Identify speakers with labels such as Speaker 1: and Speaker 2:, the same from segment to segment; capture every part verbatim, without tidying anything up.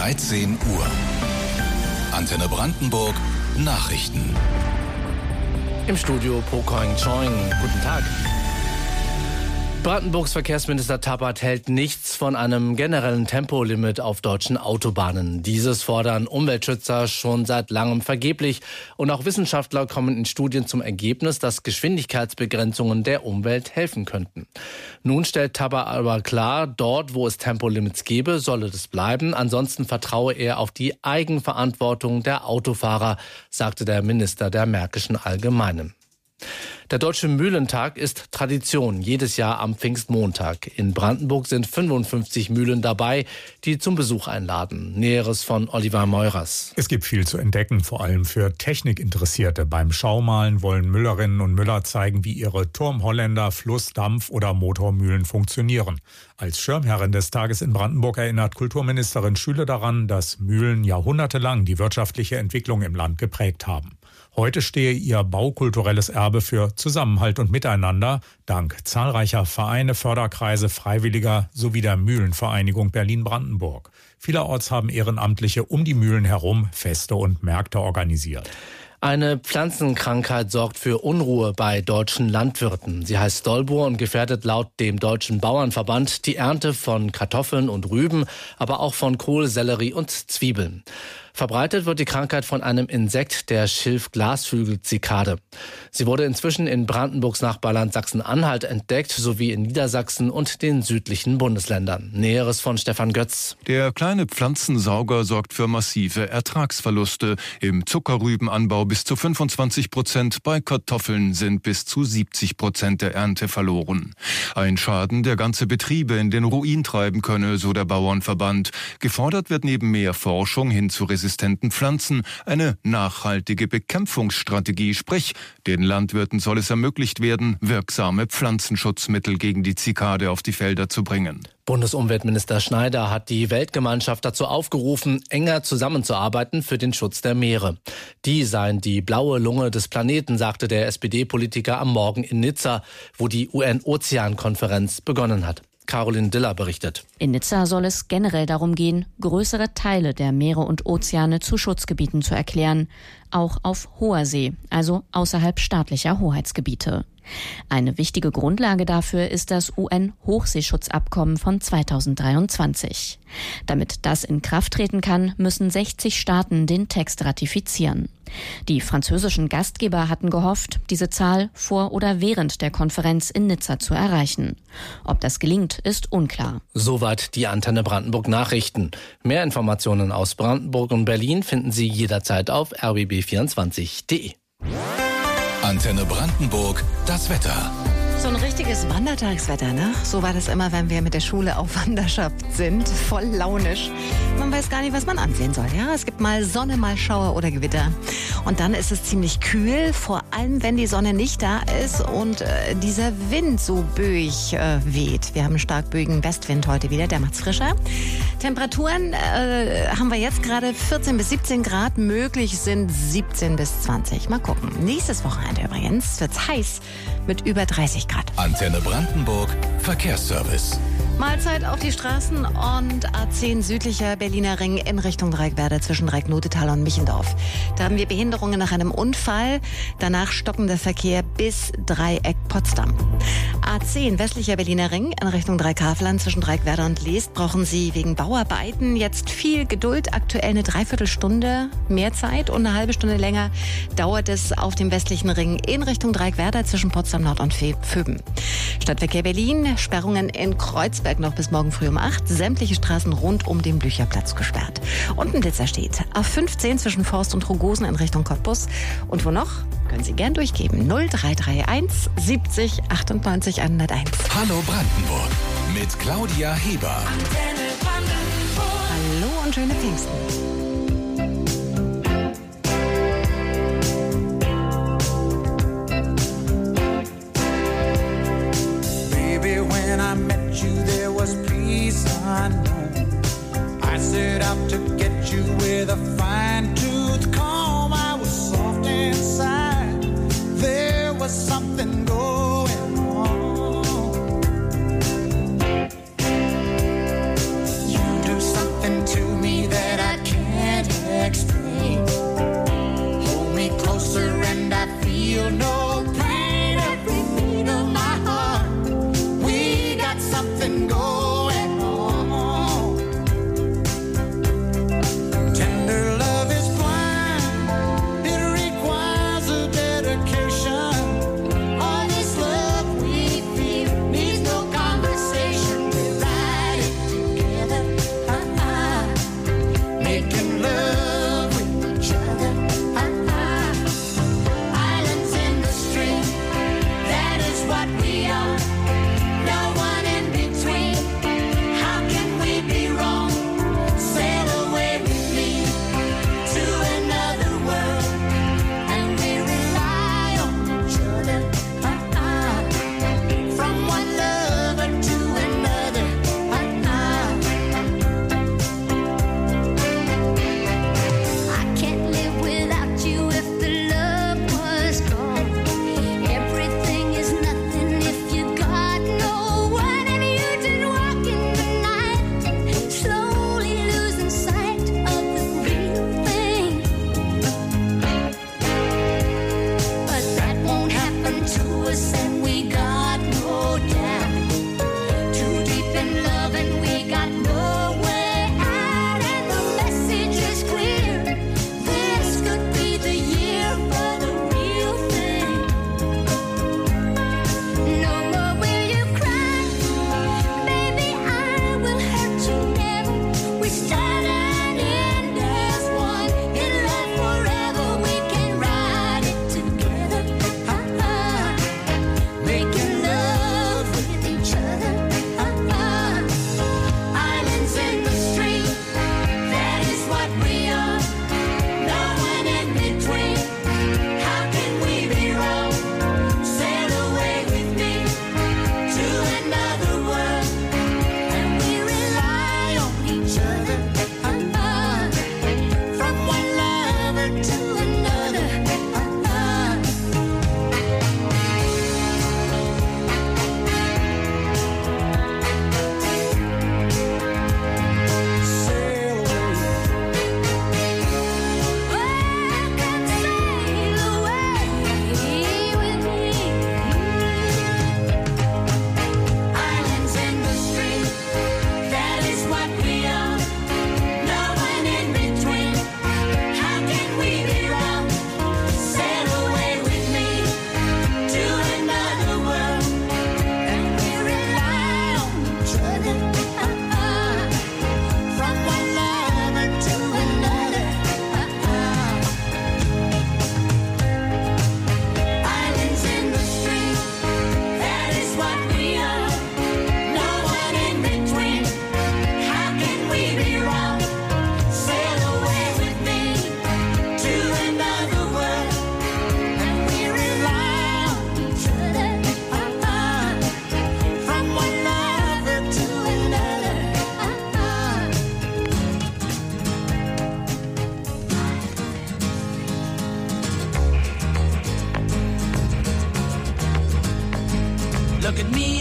Speaker 1: dreizehn Uhr. Antenne Brandenburg Nachrichten.
Speaker 2: Im Studio Po Koing Choing. Guten Tag. Brandenburgs Verkehrsminister Tappert hält nichts von einem generellen Tempolimit auf deutschen Autobahnen. Dieses fordern Umweltschützer schon seit langem vergeblich. Und auch Wissenschaftler kommen in Studien zum Ergebnis, dass Geschwindigkeitsbegrenzungen der Umwelt helfen könnten. Nun stellt Tappert aber klar, dort, wo es Tempolimits gäbe, solle das bleiben. Ansonsten vertraue er auf die Eigenverantwortung der Autofahrer, sagte der Minister der Märkischen Allgemeinen. Der Deutsche Mühlentag ist Tradition, jedes Jahr am Pfingstmontag. In Brandenburg sind fünfundfünfzig Mühlen dabei, die zum Besuch einladen. Näheres von Oliver Meurers.
Speaker 3: Es gibt viel zu entdecken, vor allem für Technikinteressierte. Beim Schaumalen wollen Müllerinnen und Müller zeigen, wie ihre Turmholländer, Fluss-, Dampf- oder Motormühlen funktionieren. Als Schirmherrin des Tages in Brandenburg erinnert Kulturministerin Schüle daran, dass Mühlen jahrhundertelang die wirtschaftliche Entwicklung im Land geprägt haben. Heute stehe ihr baukulturelles Erbe für Zusammenhalt und Miteinander dank zahlreicher Vereine, Förderkreise, Freiwilliger sowie der Mühlenvereinigung Berlin-Brandenburg. Vielerorts haben Ehrenamtliche um die Mühlen herum Feste und Märkte organisiert.
Speaker 2: Eine Pflanzenkrankheit sorgt für Unruhe bei deutschen Landwirten. Sie heißt Stolbur und gefährdet laut dem Deutschen Bauernverband die Ernte von Kartoffeln und Rüben, aber auch von Kohl, Sellerie und Zwiebeln. Verbreitet wird die Krankheit von einem Insekt, der Schilf-Glasflügel-Zikade. Sie wurde inzwischen in Brandenburgs Nachbarland Sachsen-Anhalt entdeckt, sowie in Niedersachsen und den südlichen Bundesländern. Näheres von Stefan Götz.
Speaker 4: Der kleine Pflanzensauger sorgt für massive Ertragsverluste. Im Zuckerrübenanbau bis zu fünfundzwanzig Prozent, bei Kartoffeln sind bis zu siebzig Prozent der Ernte verloren. Ein Schaden, der ganze Betriebe in den Ruin treiben könne, so der Bauernverband. Gefordert wird neben mehr Forschung hin zu resistenten Pflanzen eine nachhaltige Bekämpfungsstrategie, sprich, den Landwirten soll es ermöglicht werden, wirksame Pflanzenschutzmittel gegen die Zikade auf die Felder zu bringen.
Speaker 2: Bundesumweltminister Schneider hat die Weltgemeinschaft dazu aufgerufen, enger zusammenzuarbeiten für den Schutz der Meere. Die seien die blaue Lunge des Planeten, sagte der S P D-Politiker am Morgen in Nizza, wo die U N-Ozeankonferenz begonnen hat. Caroline Diller berichtet.
Speaker 5: In Nizza soll es generell darum gehen, größere Teile der Meere und Ozeane zu Schutzgebieten zu erklären, auch auf hoher See, also außerhalb staatlicher Hoheitsgebiete. Eine wichtige Grundlage dafür ist das U N-Hochseeschutzabkommen von zweitausenddreiundzwanzig. Damit das in Kraft treten kann, müssen sechzig Staaten den Text ratifizieren. Die französischen Gastgeber hatten gehofft, diese Zahl vor oder während der Konferenz in Nizza zu erreichen. Ob das gelingt, ist unklar.
Speaker 2: Soweit die Antenne Brandenburg Nachrichten. Mehr Informationen aus Brandenburg und Berlin finden Sie jederzeit auf r b b vierundzwanzig punkt d e.
Speaker 1: Antenne Brandenburg, das Wetter.
Speaker 6: So ein richtiges Wandertagswetter, ne? So war das immer, wenn wir mit der Schule auf Wanderschaft sind. Voll launisch. Man weiß gar nicht, was man ansehen soll, ja? Es gibt mal Sonne, mal Schauer oder Gewitter. Und dann ist es ziemlich kühl, vor allem wenn die Sonne nicht da ist und äh, dieser Wind so böig äh, weht. Wir haben einen stark böigen Westwind heute wieder, der macht's frischer. Temperaturen äh, haben wir jetzt gerade vierzehn bis siebzehn Grad, möglich sind siebzehn bis zwanzig. Mal gucken. Nächstes Wochenende übrigens wird's heiß mit über dreißig Grad.
Speaker 1: Antenne Brandenburg Verkehrsservice.
Speaker 6: Mahlzeit auf die Straßen und A zehn südlicher Berliner Ring in Richtung Dreieckwerder zwischen Dreieck-Notetal und Michendorf. Da haben wir Behinderungen nach einem Unfall. Danach stockender Verkehr bis Dreieck Potsdam. A zehn westlicher Berliner Ring in Richtung Dreieck-Havelland zwischen Dreieckwerder und Leest brauchen Sie wegen Bauarbeiten jetzt viel Geduld. Aktuell eine Dreiviertelstunde mehr Zeit und eine halbe Stunde länger dauert es auf dem westlichen Ring in Richtung Dreieckwerder zwischen Potsdam Nord und Vöben. Stadtverkehr Berlin, Sperrungen in Kreuzberg noch bis morgen früh um acht. Sämtliche Straßen rund um den Blücherplatz gesperrt. Und ein Blitzer steht. A fünfzehn zwischen Forst und Rogosen in Richtung Cottbus. Und wo noch? Können Sie gern durchgeben. null drei drei eins siebzig achtundneunzig hunderteins.
Speaker 1: Hallo Brandenburg mit Claudia Heber.
Speaker 6: Hallo und schöne Pfingsten.
Speaker 7: When I met you, there was peace unknown. I set out to get you with a fine-tooth comb. I was soft inside. There was something going on. You do something to me that I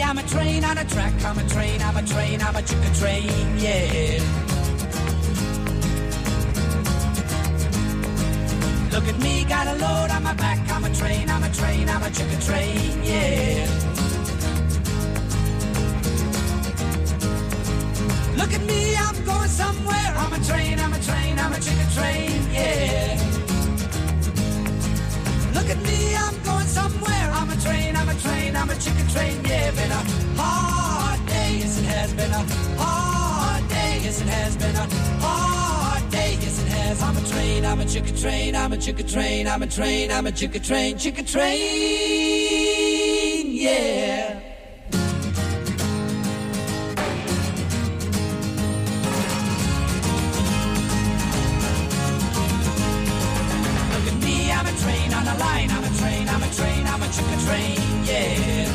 Speaker 7: I'm a train on a track, I'm a train, I'm a train, I'm a chicken train, yeah. Look at me, got a load on my back, I'm a train, I'm a train, I'm a chicken train, yeah. Look at me, I'm going somewhere, I'm a train, I'm a train, I'm a chicken train, yeah. Look at me, I'm going somewhere, I'm a train, I'm a train, I'm a chicken train, yeah. Been a hard day, yes it has been a hard day, yes it has been a hard day, yes it has. I'm a train, I'm a chicken train, I'm a chicken train, I'm a train, I'm a chicken train, chicken train, yeah. I'm a train on a line, I'm a train, I'm a train, I'm a chicken train, yeah.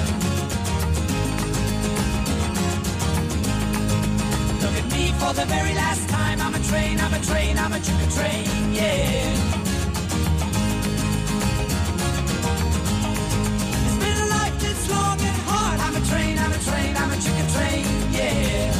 Speaker 7: Look at me for the very last time, I'm a train, I'm a train, I'm a chicken train, yeah. It's been a life that's long and hard, I'm a train, I'm a train, I'm a chicken train, yeah.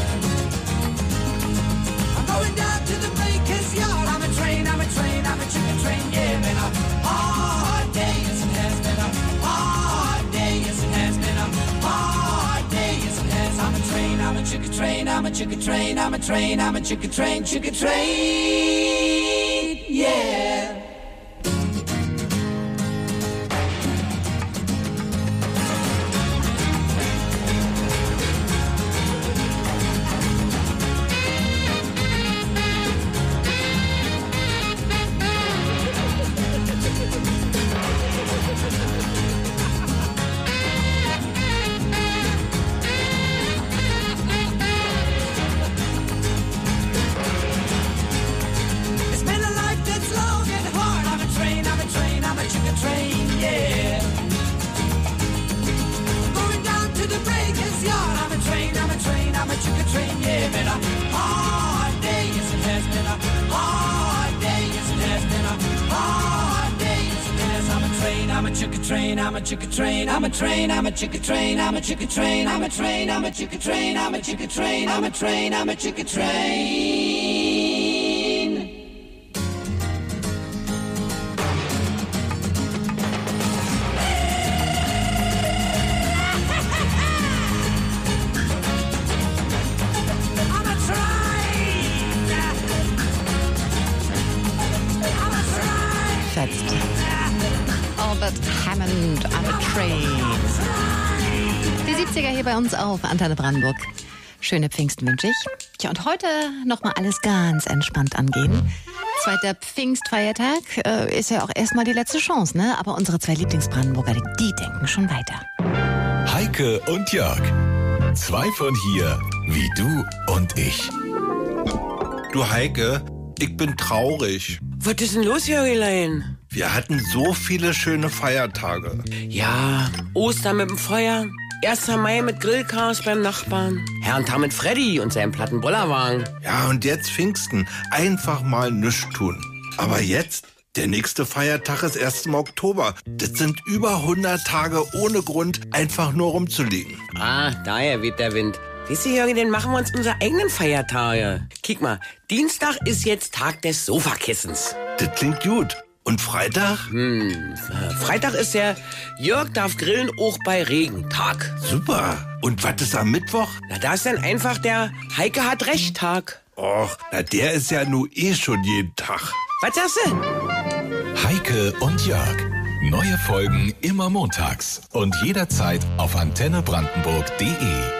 Speaker 7: I'm going down to the baker's yard, I'm a train, I'm a train, I'm a chicken train, yeah. Been a hard day, yes it has been a hard day, yes it has been a hard day, yes it has. I'm a train, I'm a chicken train, I'm a chicken train, I'm a train, I'm a chicken train, chicken train, yeah. I'm a chicken train, I'm a chicken train, I'm a train, I'm a chicken train, I'm a chicken train, I'm a train, I'm a chicken train, I'm a chicken train, I'm a train, I'm a chicken train.
Speaker 6: Albert Hammond, I'm a Train. Die siebziger hier bei uns auf Antenne Brandenburg. Schöne Pfingsten wünsche ich. Tja, und heute nochmal alles ganz entspannt angehen. Zweiter Pfingstfeiertag äh, ist ja auch erstmal die letzte Chance, ne? Aber unsere zwei Lieblingsbrandenburger, die denken schon weiter.
Speaker 1: Heike und Jörg. Zwei von hier, wie du und ich.
Speaker 8: Du Heike, ich bin traurig.
Speaker 9: Was ist denn los, Jörgelein?
Speaker 8: Wir hatten so viele schöne Feiertage.
Speaker 9: Ja, Ostern mit dem Feuer, erster Mai mit Grillchaos beim Nachbarn, Herrentag mit Freddy und seinem platten Bollerwagen.
Speaker 8: Ja, und jetzt Pfingsten. Einfach mal nichts tun. Aber jetzt, der nächste Feiertag ist erst im Oktober. Das sind über hundert Tage ohne Grund, einfach nur rumzuliegen.
Speaker 9: Ah, daher weht der Wind. Weißt du, Jörgi, dann machen wir uns unsere eigenen Feiertage. Kick mal, Dienstag ist jetzt Tag des Sofakissens.
Speaker 8: Das klingt gut. Und Freitag?
Speaker 9: Hm, Freitag ist der Jörg darf grillen auch bei Regen Tag.
Speaker 8: Super. Und was ist am Mittwoch?
Speaker 9: Na, da ist dann einfach der Heike hat Recht Tag.
Speaker 8: Och, na der ist ja nur eh schon jeden Tag.
Speaker 9: Was sagst du?
Speaker 1: Heike und Jörg. Neue Folgen immer montags und jederzeit auf antenne brandenburg punkt de.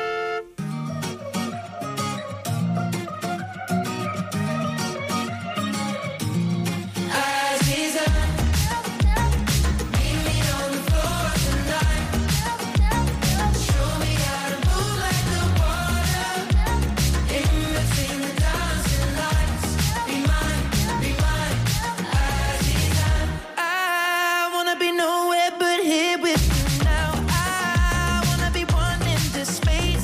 Speaker 10: Be nowhere but here with you now. I wanna be one in this space.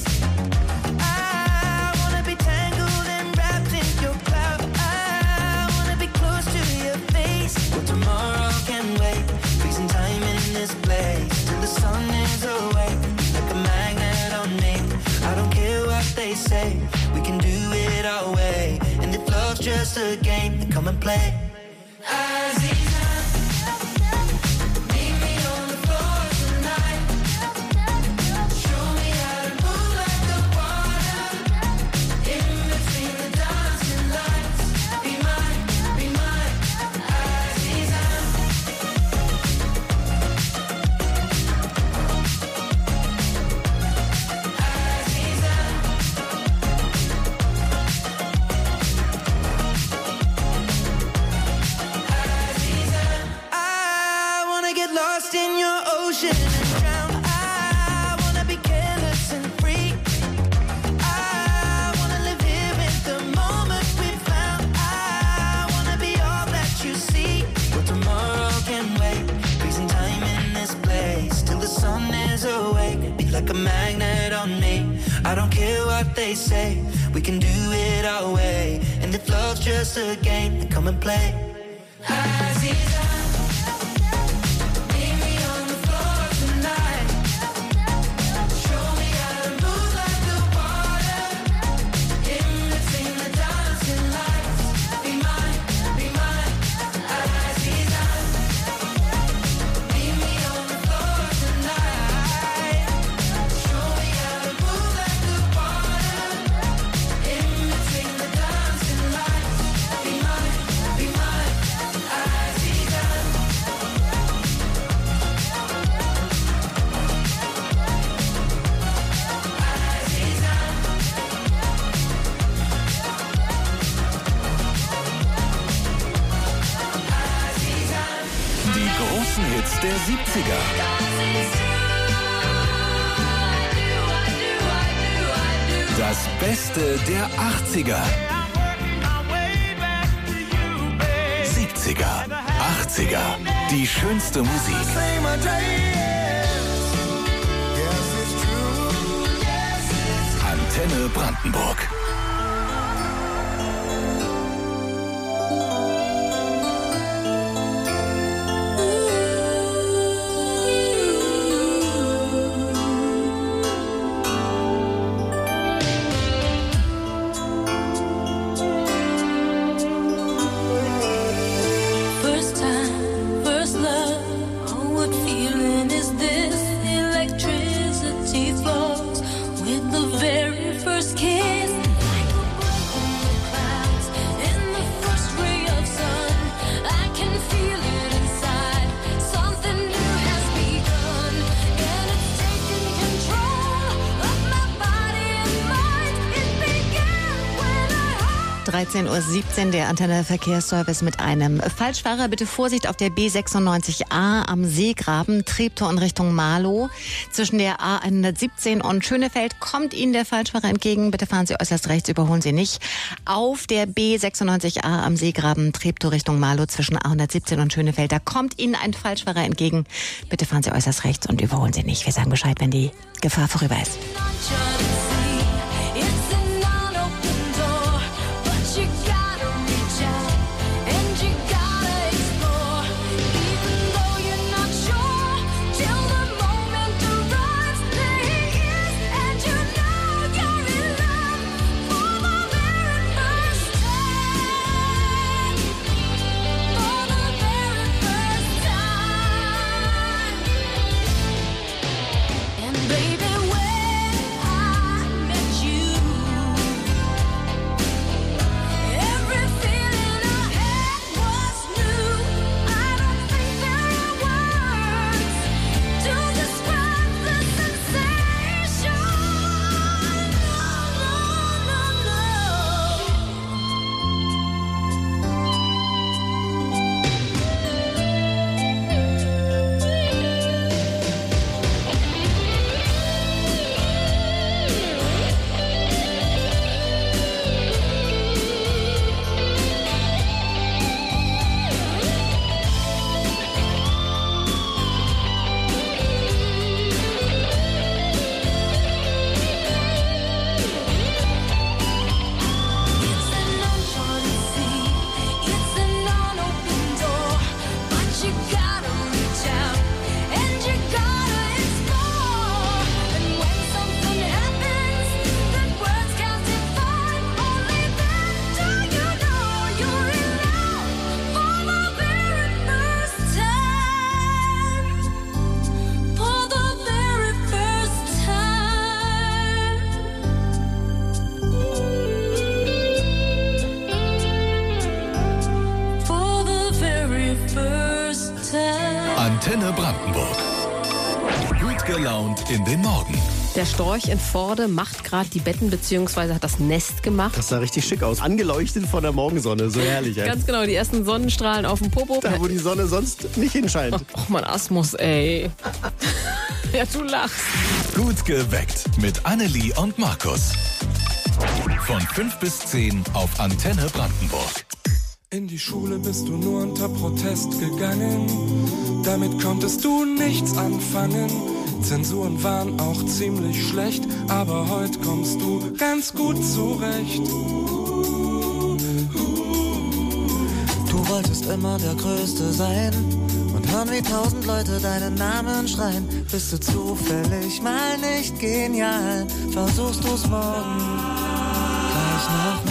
Speaker 10: just a game, then come and play. Aziza, meet me on the floor tonight. Show me how to move like the water. In between the dancing lights. Be mine, be mine, Aziza. Lost in your ocean and drown. I wanna be careless and free. I wanna live here with the moment we found. I wanna be all that you see. But tomorrow can wait. Freezing time in this place till the sun is awake. Be like a magnet on me. I don't care what they say. We can do it our way. And if love's just a game, then come and play. Aziza.
Speaker 1: Hits der siebziger. Das Beste der achtziger. siebziger, achtziger. Die schönste Musik. Antenne Brandenburg.
Speaker 6: dreizehn Uhr siebzehn, der Antenne Verkehrsservice mit einem Falschfahrer. Bitte Vorsicht auf der B sechsundneunzig A am Seegraben, Treptow in Richtung Marlow. Zwischen der A hundertsiebzehn und Schönefeld kommt Ihnen der Falschfahrer entgegen. Bitte fahren Sie äußerst rechts, überholen Sie nicht. Auf der B sechsundneunzig A am Seegraben, Treptow Richtung Marlow zwischen A hundertsiebzehn und Schönefeld. Da kommt Ihnen ein Falschfahrer entgegen. Bitte fahren Sie äußerst rechts und überholen Sie nicht. Wir sagen Bescheid, wenn die Gefahr vorüber ist.
Speaker 10: Baby, when I
Speaker 1: Antenne Brandenburg. Gut gelaunt in den Morgen.
Speaker 11: Der Storch in Vorde macht gerade die Betten bzw. hat das Nest gemacht.
Speaker 12: Das sah richtig schick aus. Angeleuchtet von der Morgensonne. So herrlich, ey.
Speaker 11: Ganz genau, die ersten Sonnenstrahlen auf dem Popo.
Speaker 12: Da, wo die Sonne sonst nicht hinscheint.
Speaker 11: Och, mein Asmus, ey. Ja, du lachst.
Speaker 1: Gut geweckt mit Annelie und Markus. Von fünf bis zehn auf Antenne Brandenburg.
Speaker 13: In die Schule bist du nur unter Protest gegangen. Damit konntest du nichts anfangen. Zensuren waren auch ziemlich schlecht, aber heute kommst du ganz gut zurecht.
Speaker 10: Du wolltest immer der Größte sein und hören, wie tausend Leute deinen Namen schreien. Bist du zufällig mal nicht genial, versuchst du's morgen gleich nochmal.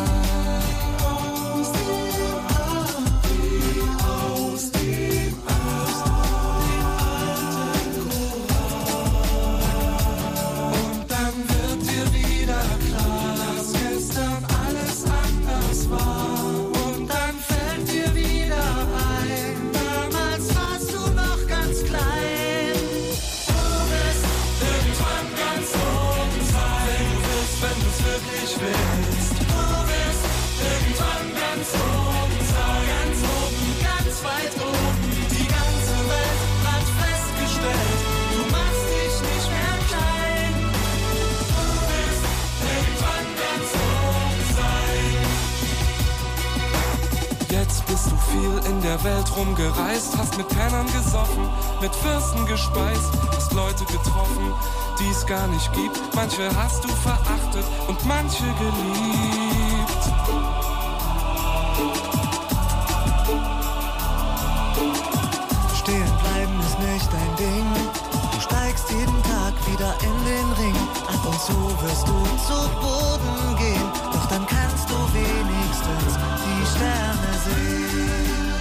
Speaker 13: In der Welt rumgereist, hast mit Pennern gesoffen, mit Fürsten gespeist, hast Leute getroffen, die es gar nicht gibt. Manche hast du verachtet und manche geliebt.
Speaker 10: Stehen bleiben ist nicht dein Ding. Du steigst jeden Tag wieder in den Ring. Ab und zu wirst du zu Boden gehen, doch dann kannst du wenigstens die Sterne sehen.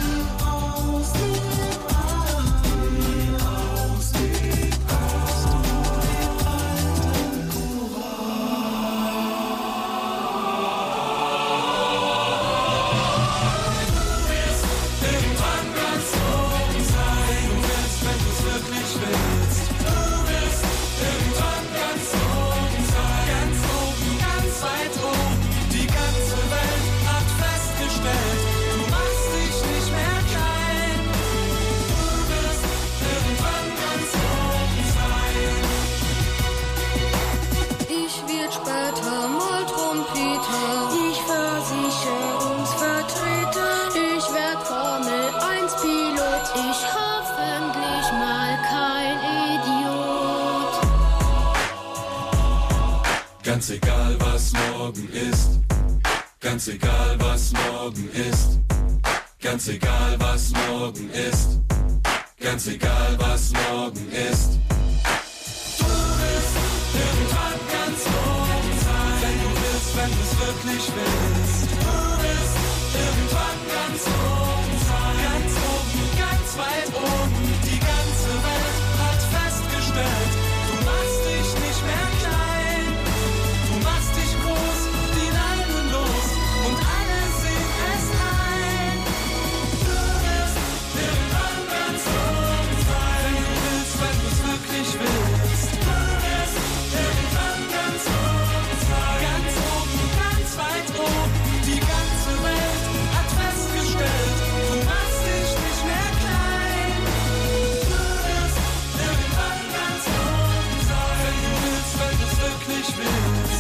Speaker 13: Ganz egal, was morgen ist. Ganz egal, was morgen ist. Ganz egal, was morgen ist. Ganz egal, was morgen ist. Du wirst irgendwann ganz oben sein. Wenn du willst, wenn du es wirklich willst. Du wirst irgendwann ganz oben sein. Ganz oben, ganz weit oben. Die ganze Welt hat festgestellt, du machst dich nicht mehr klein. Du machst dich groß, die Leinen los und alle sehen es ein. Du wirst irgendwann ganz oben sein. Wenn du willst, wenn du es wirklich willst. Du wirst irgendwann ganz oben sein. Ganz oben, ganz weit oben. Die ganze Welt hat festgestellt, du machst dich nicht mehr klein. Du wirst irgendwann ganz oben sein. Wenn du willst, wenn du es wirklich willst.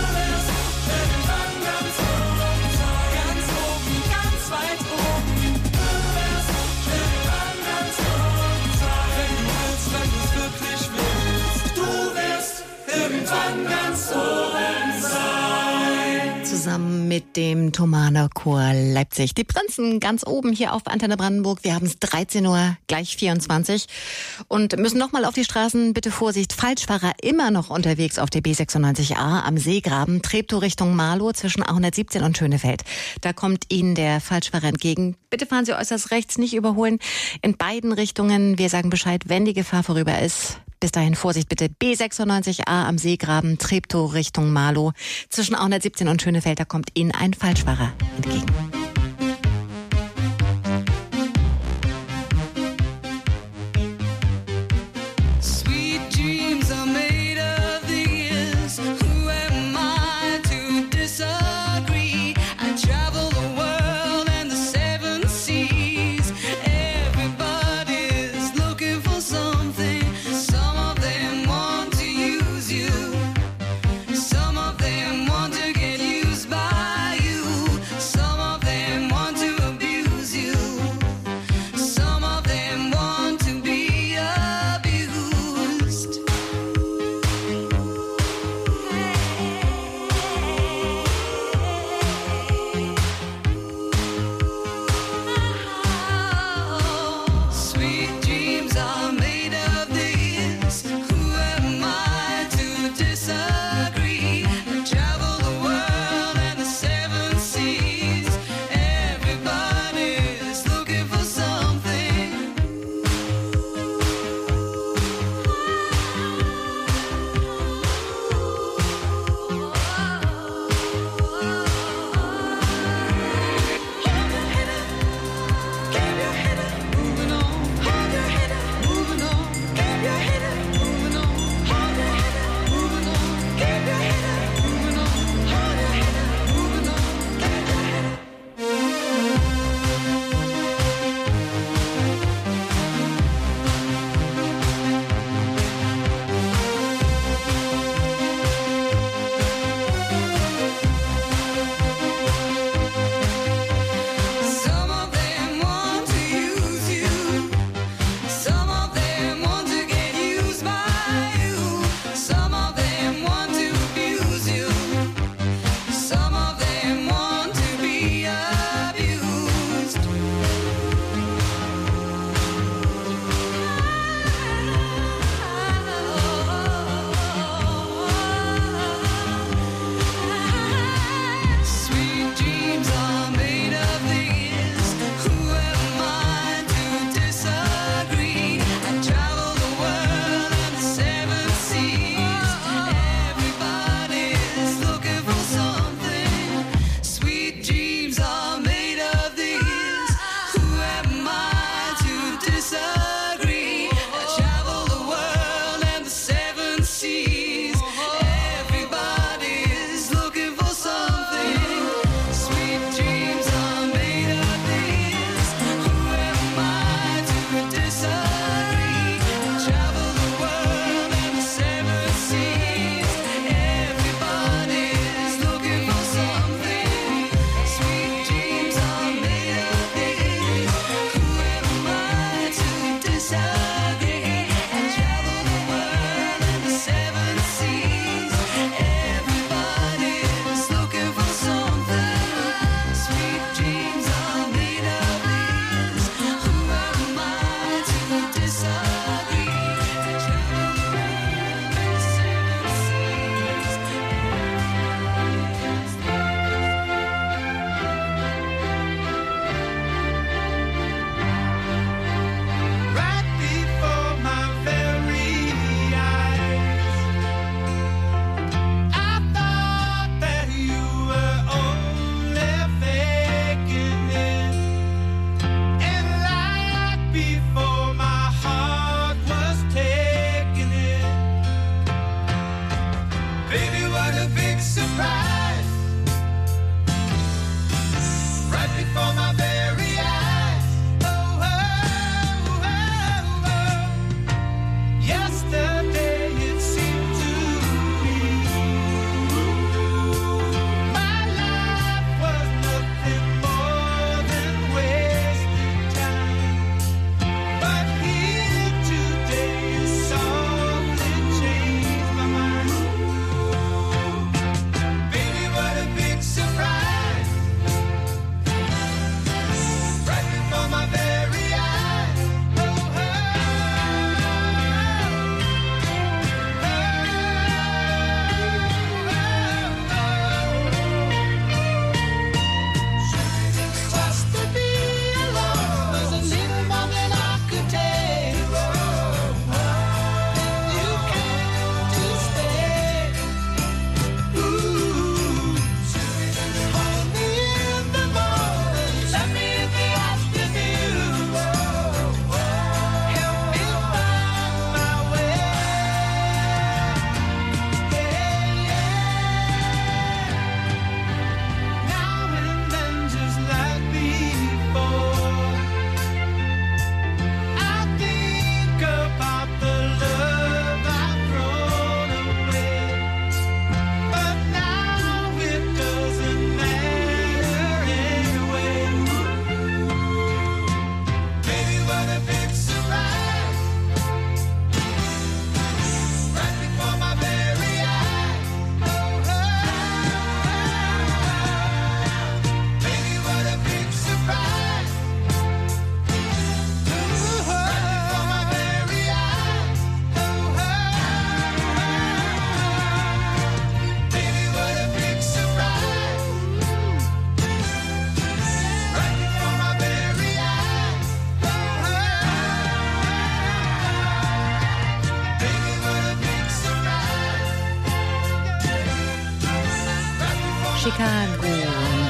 Speaker 13: Ganz oben sein.
Speaker 6: Zusammen mit dem Thomaner Chor Leipzig. Die Prinzen ganz oben hier auf Antenne Brandenburg. Wir haben es dreizehn Uhr, gleich vierundzwanzig. Und müssen nochmal auf die Straßen. Bitte Vorsicht, Falschfahrer immer noch unterwegs auf der B sechsundneunzig A am Seegraben. Treptow Richtung Marlow zwischen achthundertsiebzehn und Schönefeld. Da kommt Ihnen der Falschfahrer entgegen. Bitte fahren Sie äußerst rechts, nicht überholen. In beiden Richtungen. Wir sagen Bescheid, wenn die Gefahr vorüber ist. Bis dahin Vorsicht bitte. B sechsundneunzig A am Seegraben, Treptow Richtung Marlow. Zwischen achthundertsiebzehn und Schönefeld, da kommt Ihnen ein Falschfahrer entgegen.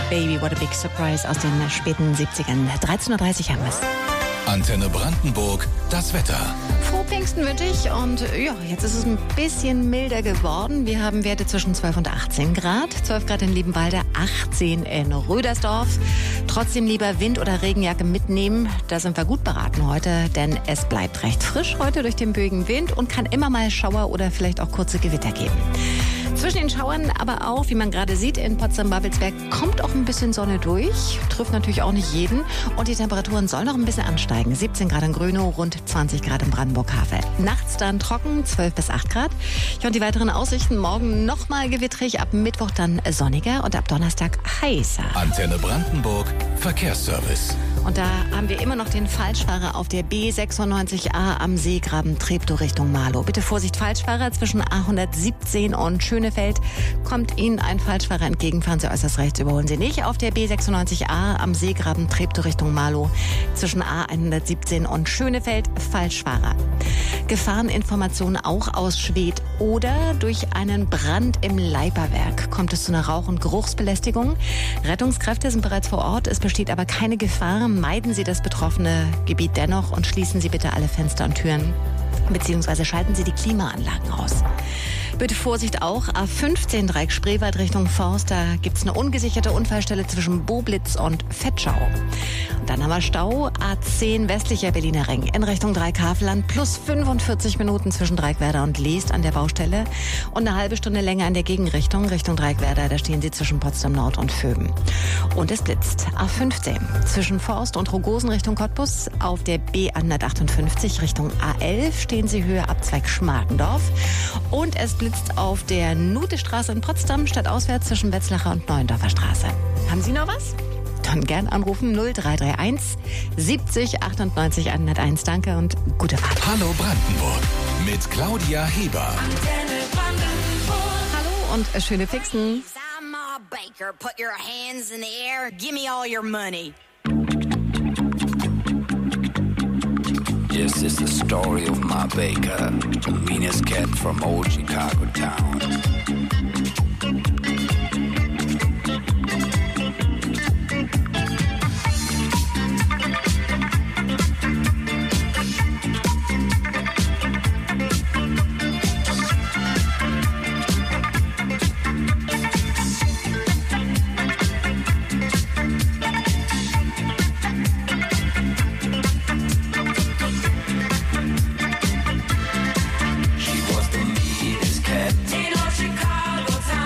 Speaker 6: Baby, what a big surprise aus den späten siebzigern. dreizehn Uhr dreißig haben wir es.
Speaker 1: Antenne Brandenburg, das Wetter.
Speaker 6: Frohe Pfingsten wünsche ich und ja, jetzt ist es ein bisschen milder geworden. Wir haben Werte zwischen zwölf und achtzehn Grad. zwölf Grad in Liebenwalde, achtzehn in Rödersdorf. Trotzdem lieber Wind- oder Regenjacke mitnehmen. Da sind wir gut beraten heute, denn es bleibt recht frisch heute durch den böigen Wind und kann immer mal Schauer oder vielleicht auch kurze Gewitter geben. Zwischen den Schauern aber auch, wie man gerade sieht, in Potsdam-Babelsberg kommt auch ein bisschen Sonne durch. Trifft natürlich auch nicht jeden. Und die Temperaturen sollen noch ein bisschen ansteigen. siebzehn Grad in Grönow, rund zwanzig Grad in Brandenburg-Havel. Nachts dann trocken, zwölf bis acht Grad. Ja, und die weiteren Aussichten morgen nochmal gewittrig, ab Mittwoch dann sonniger und ab Donnerstag heißer.
Speaker 1: Antenne Brandenburg, Verkehrsservice.
Speaker 6: Und da haben wir immer noch den Falschfahrer auf der B sechsundneunzig A am Seegraben Treptow Richtung Marlow. Bitte Vorsicht, Falschfahrer zwischen A hundertsiebzehn und Schönefeld. Kommt Ihnen ein Falschfahrer entgegen, fahren Sie äußerst rechts, überholen Sie nicht. Auf der B sechsundneunzig A am Seegraben Treptow Richtung Marlow zwischen A hundertsiebzehn und Schönefeld, Falschfahrer. Gefahreninformationen auch aus Schwedt oder durch einen Brand im Leiperwerk kommt es zu einer Rauch- und Geruchsbelästigung. Rettungskräfte sind bereits vor Ort, es besteht aber keine Gefahr. Meiden Sie das betroffene Gebiet dennoch und schließen Sie bitte alle Fenster und Türen, beziehungsweise schalten Sie die Klimaanlagen aus. Bitte Vorsicht auch, A fünfzehn Dreieck Spreewald Richtung Forst, da gibt es eine ungesicherte Unfallstelle zwischen Boblitz und Vetschau. Und dann haben wir Stau, A zehn westlicher Berliner Ring in Richtung Dreieck-Havelland, plus fünfundvierzig Minuten zwischen Dreieckwerder und Leest an der Baustelle und eine halbe Stunde länger in der Gegenrichtung Richtung Dreieckwerder, da stehen Sie zwischen Potsdam Nord und Vöben. Und es blitzt, A fünfzehn zwischen Forst und Rogosen Richtung Cottbus, auf der B hundertachtundfünfzig Richtung A elf stehen Sie Höhe Abzweig Schmargendorf und es blitzt auf der Nutestraße in Potsdam, stadtauswärts zwischen Wetzlacher und Neuendorfer Straße. Haben Sie noch was? Dann gern anrufen null drei drei eins siebzig achtundneunzig hunderteins. Danke und gute Fahrt.
Speaker 1: Hallo Brandenburg mit Claudia Heber.
Speaker 6: Hallo und äh, schöne Pfingsten.
Speaker 14: I'm Ma Baker. Put your hands in the air. Give me all your money.
Speaker 15: This is the story of Ma Baker, the meanest cat from old Chicago town.
Speaker 10: Chicago town.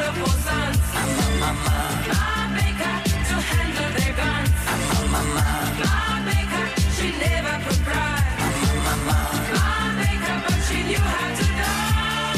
Speaker 10: for sons. Ma Baker to handle their guns. Ma Baker, she never could cry. Ma Baker, but she knew how to die.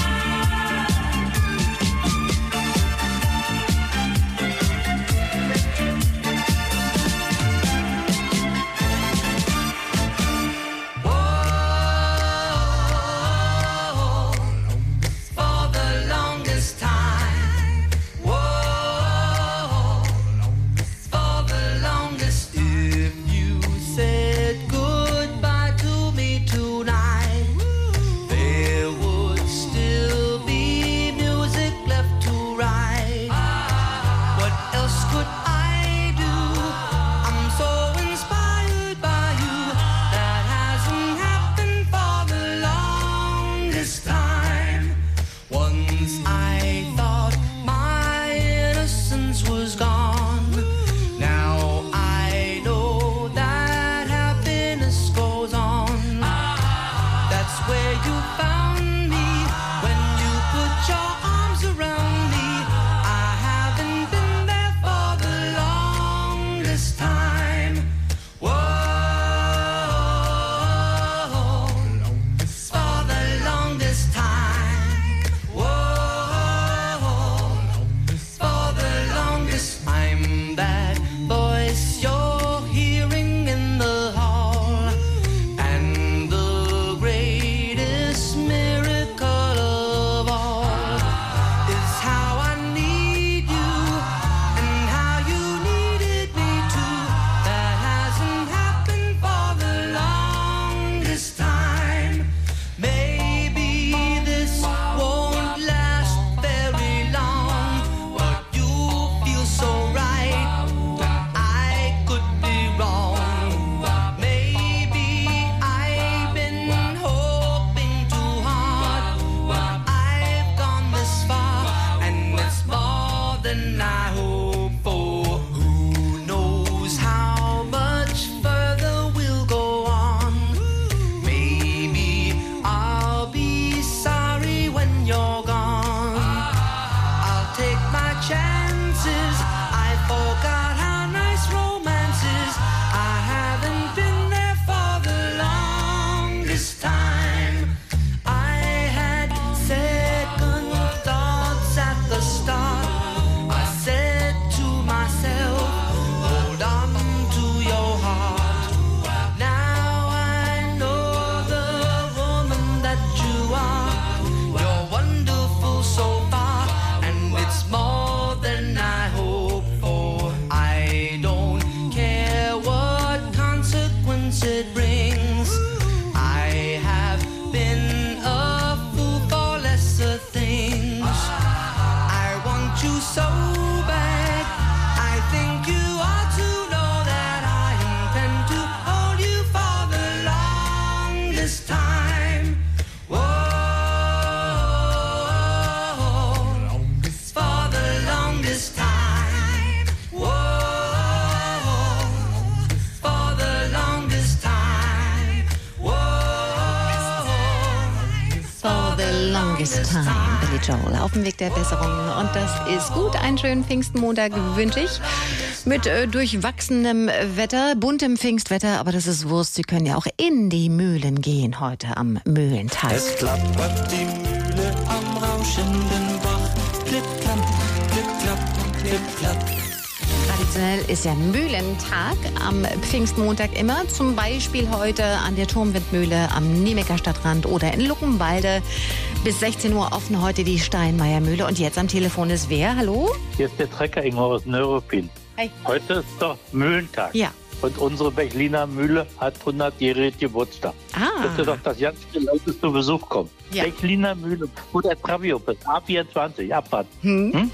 Speaker 6: Time, Billy Joel, auf dem Weg der Besserung. Und das ist gut. Einen schönen Pfingstmontag wünsche ich. Mit äh, durchwachsenem Wetter, buntem Pfingstwetter. Aber das ist Wurst. Sie können ja auch in die Mühlen gehen heute am Mühlentag.
Speaker 10: Es klappert die Mühle am rauschenden Bach. Klipp, klapp, klipp, klapp, klipp, klapp.
Speaker 6: Traditionell ist ja Mühlentag am Pfingstmontag immer. Zum Beispiel heute an der Turmwindmühle am Niemecker Stadtrand oder in Luckenwalde. Bis sechzehn Uhr offen heute die Steinmeier-Mühle. Und jetzt am Telefon ist wer? Hallo?
Speaker 16: Hier ist der Trecker Ingmar aus Neuruppin.
Speaker 6: Hi.
Speaker 16: Heute ist doch Mühlentag.
Speaker 6: Ja.
Speaker 16: Und unsere Bechliner Mühle hat hundertjähriges Geburtstag.
Speaker 6: Ah.
Speaker 16: Das ist doch das ganze Leute zu Besuch kommen.
Speaker 6: Ja.
Speaker 16: Bechliner Mühle, wo der Trabi ist, A vierundzwanzig, Abfahrt.
Speaker 6: Hm.
Speaker 16: Hm?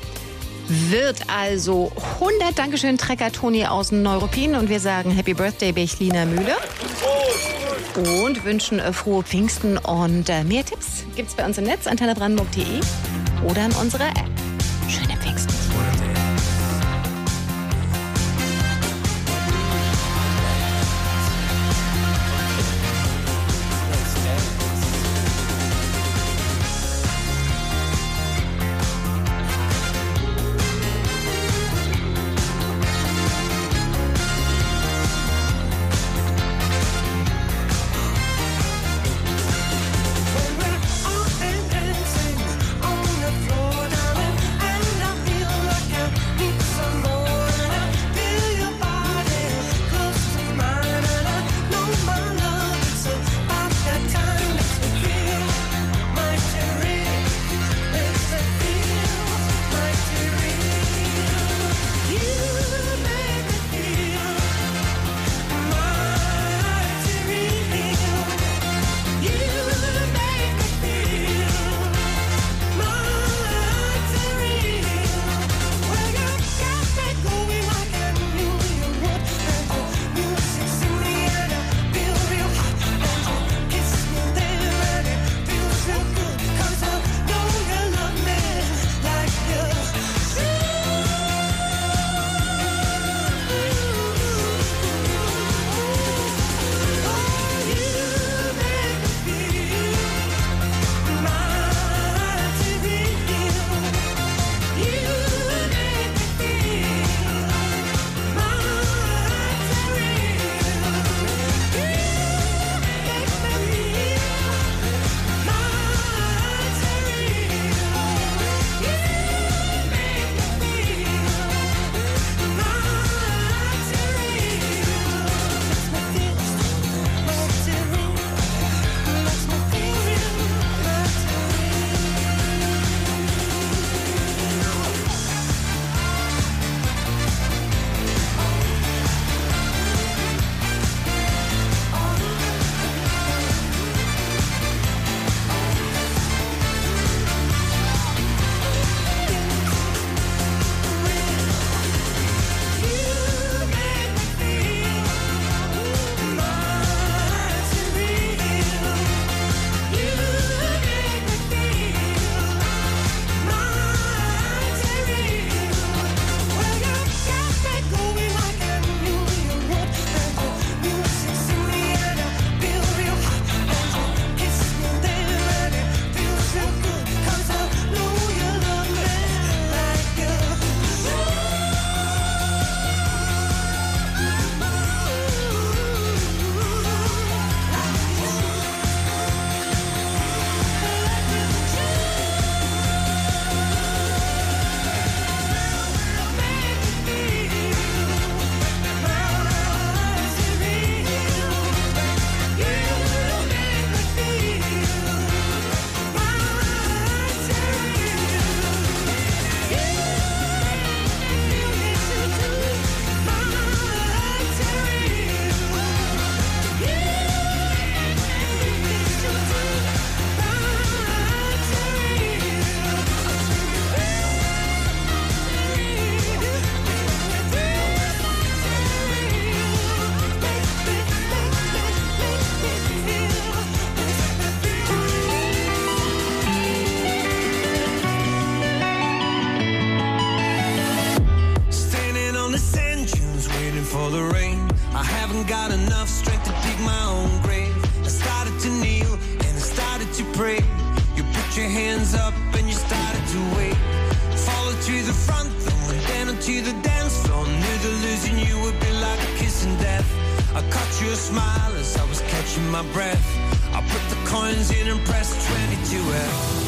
Speaker 6: Wird also hundert. Dankeschön, Trecker Toni aus Neuruppin. Und wir sagen Happy Birthday, Bechliner Mühle. Und wünschen äh, frohe Pfingsten. Und äh, mehr Tipps gibt's bei uns im Netz, antenne brandenburg punkt de oder in unserer App. Schöne Pfingsten.
Speaker 10: you a smile as I was catching my breath. I put the coins in and pressed twenty-two F.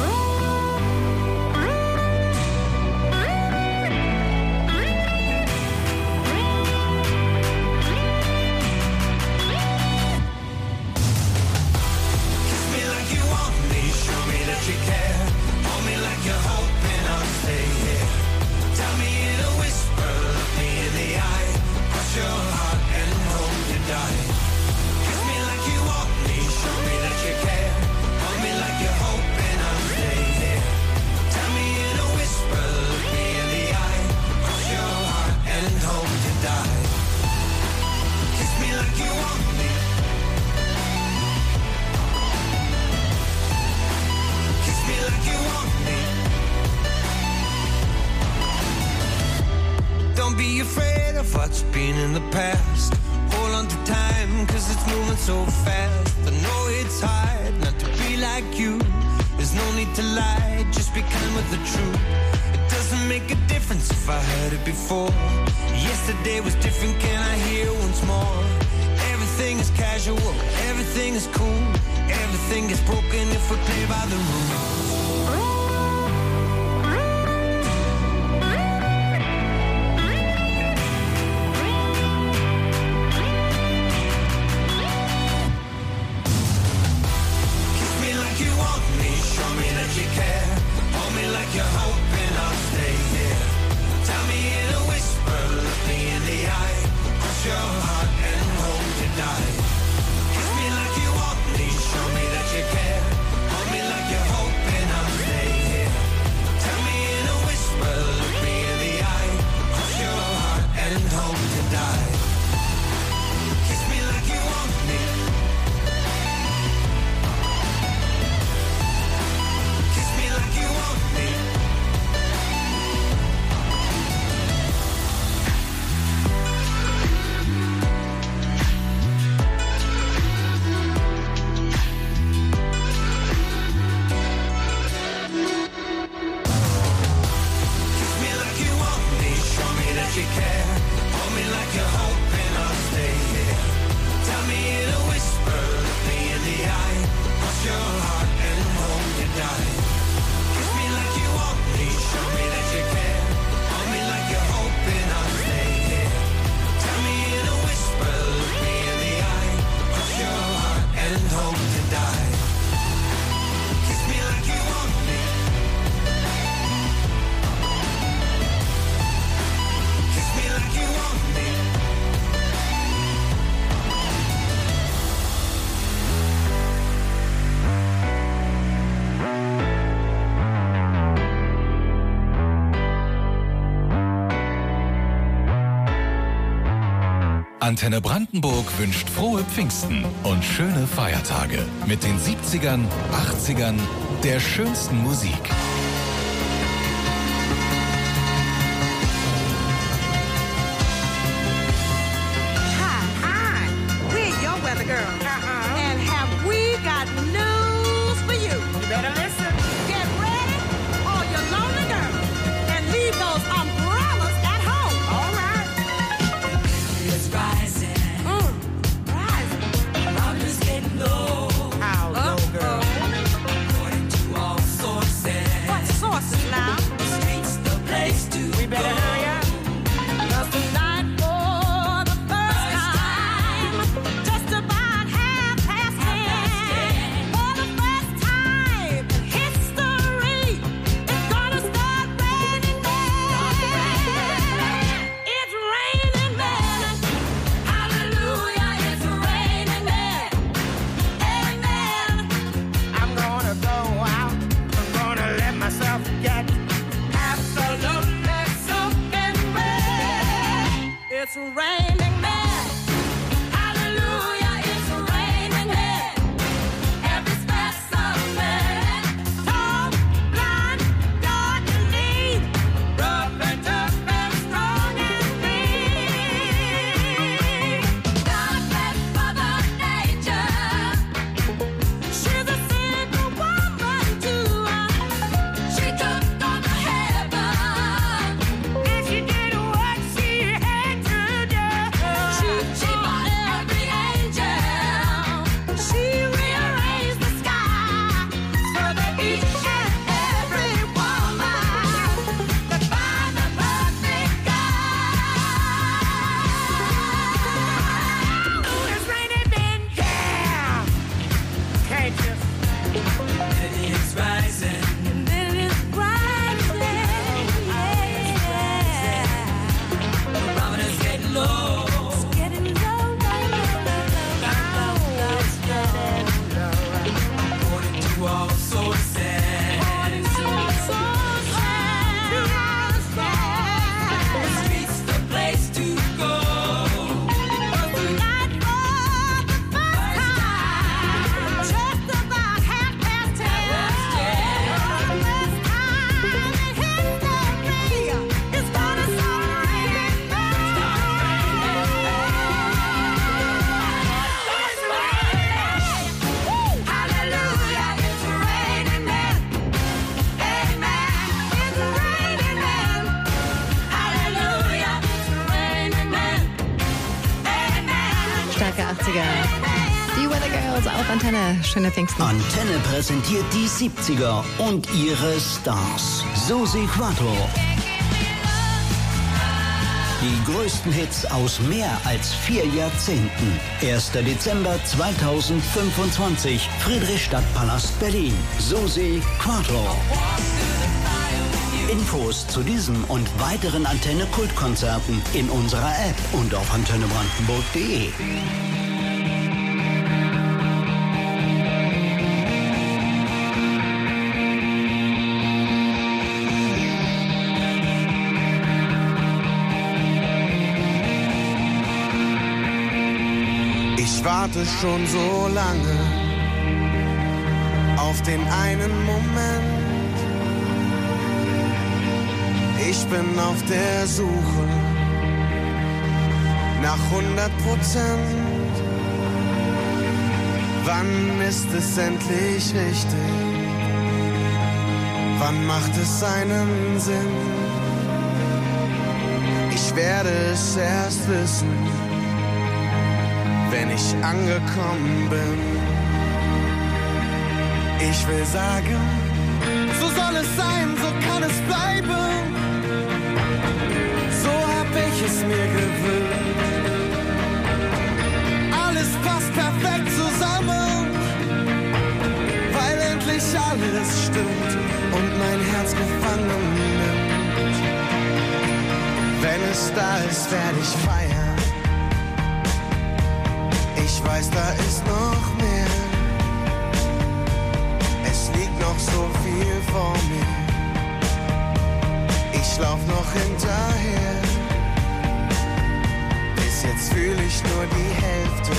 Speaker 10: You care, hold me like you're hoping I'll stay here. Tell me in a whisper, look me in the eye. Cross your heart and hope you die. Kiss me like you want me, show me that you care. Hold me like you're hoping I'll stay here. Tell me in a whisper, look me in the eye. Cross your heart and hope you die. Kiss me like you want me. Like you want me. Don't be afraid of what's been in the past. Hold on to time, cause it's moving so fast. I know it's hard not to be like you. There's no need to lie, just be kind with the truth. It doesn't make a difference if I heard it before. Yesterday was different, can I hear once more? Everything is casual, everything is cool. Everything is broken if we play by the rules. You care, hold me like you're hoping I'll stay here. Tell me in a whisper, look me in the eye. Cross your heart and hope you die. Kiss me like you want me, show me that you care. Hold me like you're hoping I'll stay here. Tell me in a whisper, look me in the eye. Cross your heart and hope you die. Kiss me like you want me. Like you want me. Kiss me like you want me, show me that you care. Hold me like you're hoping I'll stay here. Tell me in a whisper, look me in the eye. Cross your heart and hope you die. Like you want me, show me that you care. Hold me like you're hoping I'll stay here. Tell me in a whisper, look me in the eye. Cross your heart and hope to die. Kiss me like you want me. Kiss me like you want me.
Speaker 1: Antenne Brandenburg wünscht frohe Pfingsten und schöne Feiertage mit den siebzigern, achtzigern, der schönsten Musik.
Speaker 17: Hi, hi, we're your weather girl. Uh-huh. And have we got news for you? You better listen. Get ready, all your lonely girls, and leave those umbrellas at home. All right. It's rising. Mm. Rising. Problems getting low. How low, girl? According to all sources. What sources now? The streets, the place to we better go. Hurry up. Just tonight for the first time. Just about half past ten. For the first time in history, it's gonna start raining men. It's raining men. Hallelujah, it's raining men. Amen. I'm gonna go out. I'm gonna let myself get absolutely soaking wet. It's raining men. Hallelujah, it's raining men. Every specimen, tall, blind, dark and lean, rough and tough and strong and mean. God bless Mother Nature. She's a single woman too. She took on the heaven, and she did what she had to do.
Speaker 6: siebziger. Die Weather Girls auf Antenne. Schöne Pfingsten.
Speaker 18: Antenne präsentiert die siebziger und ihre Stars. Susi Quattro. Die größten Hits aus mehr als vier Jahrzehnten. erster Dezember zweitausendfünfundzwanzig, Friedrichstadtpalast, Berlin. Susi Quattro. Infos zu diesem und weiteren Antenne-Kultkonzerten in unserer App und auf antenne brandenburg punkt de.
Speaker 19: Ich warte schon so lange auf den einen Moment. Ich bin auf der Suche nach hundert Prozent. Wann ist es endlich richtig? Wann macht es einen Sinn? Ich werde es erst wissen, wenn ich angekommen bin. Ich will sagen, so soll es sein, so kann es bleiben. So hab ich es mir gewünscht. Alles passt perfekt zusammen, weil endlich alles stimmt und mein Herz gefangen nimmt. Wenn es da ist, werde ich feiern. Ich weiß, da ist noch mehr. Es liegt noch so viel vor mir. Ich lauf noch hinterher. Bis jetzt fühle ich nur die Hälfte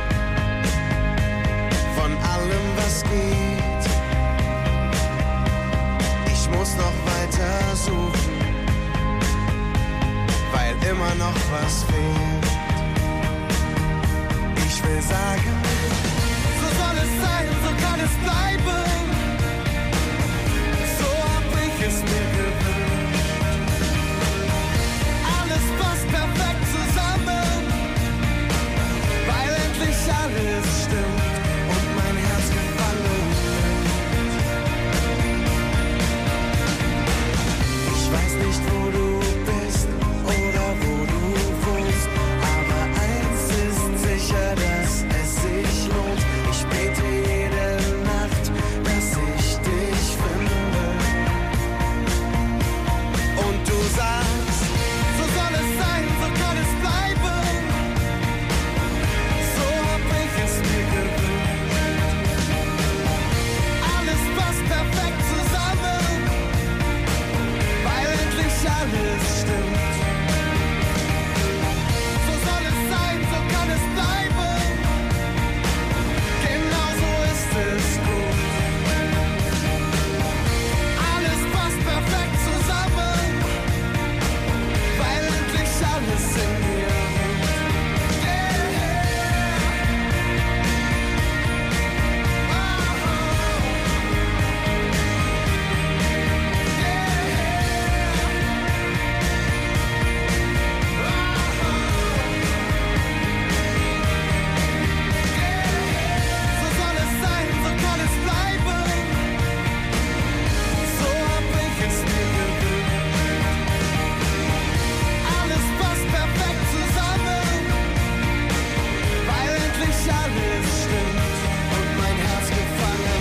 Speaker 19: von allem, was geht. Ich muss noch weiter suchen, weil immer noch was fehlt. Ich will sagen, so soll es sein, so kann es bleiben. So hab ich es mir gewünscht. Alles passt perfekt zusammen, weil endlich alles stimmt und mein Herz gefallen nimmt. Ich weiß nicht, wo du bist oder wo du wohnst, aber eins ist sicher, dass es sich lohnt. Ich bete jede Nacht, dass ich dich finde. Und du sagst, so soll es sein, so kann es bleiben. So hab ich es mir gewünscht. Alles passt perfekt zusammen, weil endlich alles stimmt. So soll es sein, so kann es bleiben. Genau so ist es gut. Alles passt perfekt zusammen, weil endlich alles in mir ruht. So soll es sein, so kann es bleiben. So hab ich es mir gewünscht. Alles passt perfekt zusammen, weil endlich alles stimmt und mein Herz gefangen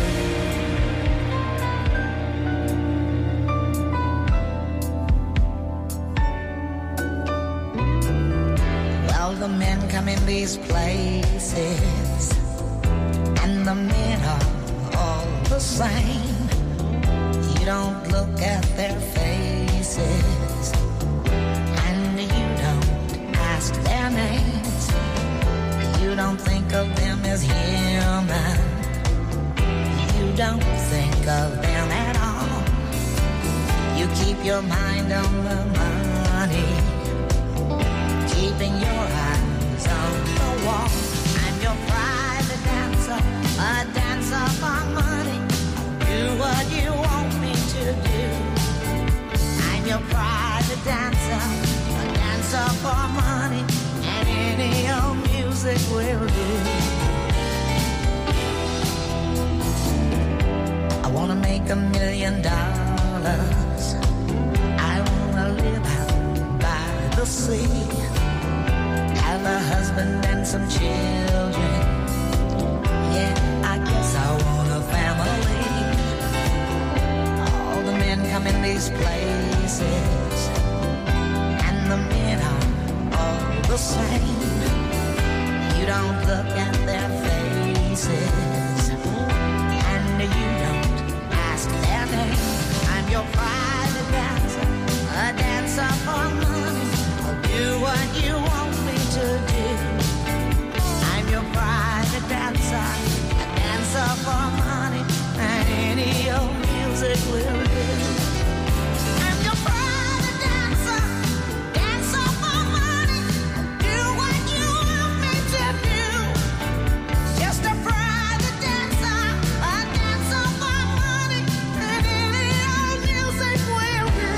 Speaker 19: nimmt.
Speaker 20: Well, the men come in these places, and the men are all the same. You don't look at their faces, and you don't ask their names. You don't think of them as human. You don't think of them at all. You keep your mind on the money, keeping your eyes on the wall. I'm your private dancer, a dancer for money. Do what you want me to do. I'm your private dancer, a dancer for money. And any old music music will do. I wanna make a million dollars. I wanna live out by the sea. Have a husband and some children. Yeah, I guess I want a family. All the men come in these places, and the men are all the same. You don't look at their faces, and you don't ask their name. I'm your private dancer, a dancer for money. I'll do what you want me to do. I'm your private dancer, a dancer for money, and any old music will do. I'm your private dancer, dancer for money. Do what you want me to do. Just a private dancer, a dancer for money, and any old music will do.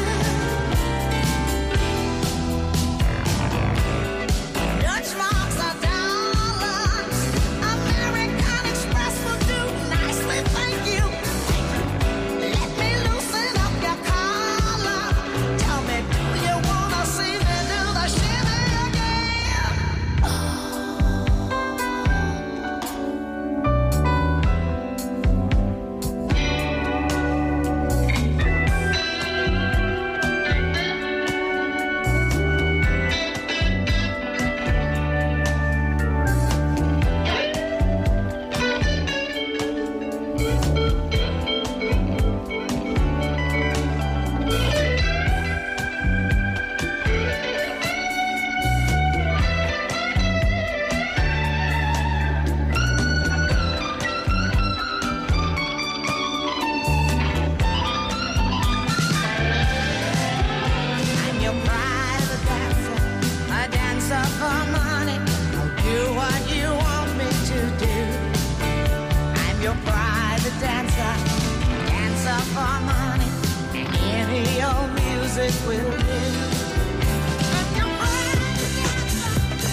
Speaker 20: Dutch marks are dollars, American Express will do nicely, thank you. Let me loosen up your collar. Tell me, do you wanna see me do the shimmy again? I'm your private dancer, a dancer for money. I'll do what you want me to do. I'm your private dancer, dancer for money, and any old music will do. I'm your private dancer.